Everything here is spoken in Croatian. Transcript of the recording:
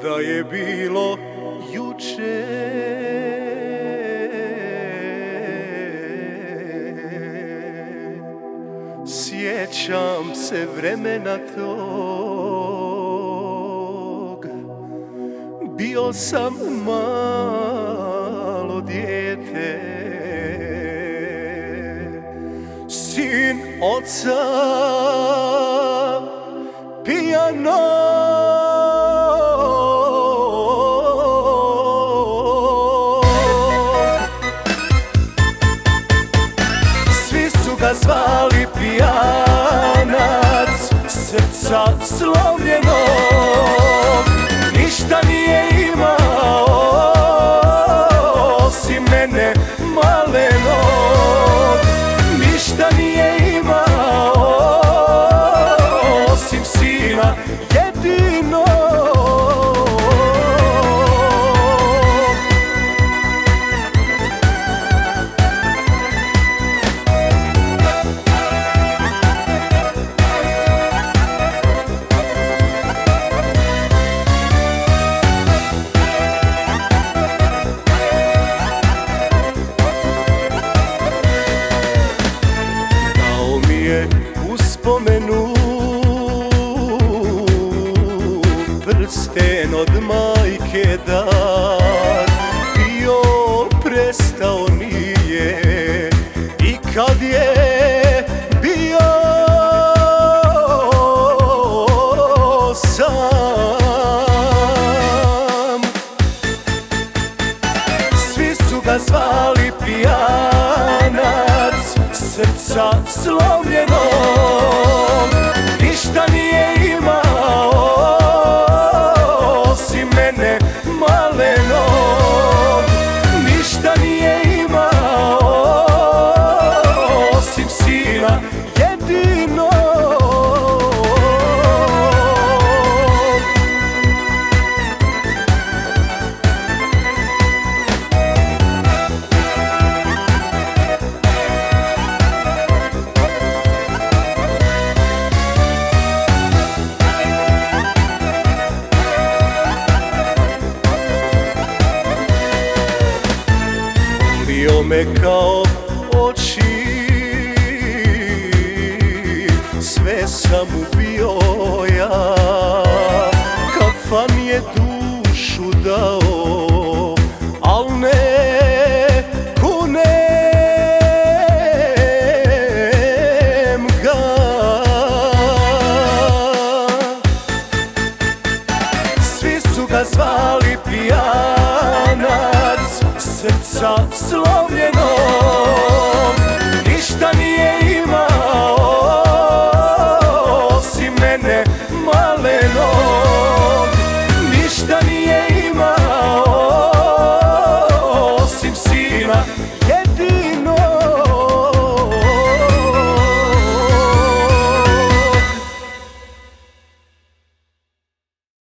da je bilo juče. Sjećam se vremena tog, bio sam malo dijete, sin oca pijanog. Svi su ga zvali pijanac, srca slomljenog, ništa nije imao osim mene malenog. Ništa nije imao osim sina jedinog. Uspomenu prsten od majke dar, bio prestao nije i kad je bio sam. Svi su ga zvali pijanac, srca slomljenog, ništa nije imao osim mene malenog. Ništa nije imao osim sina jedinog. Volio me kao oči, sve sam mu bio ja. Kafan je dušu dao, al ne kunem ga. Svi su ga zvali pijanac, srca slomljenog,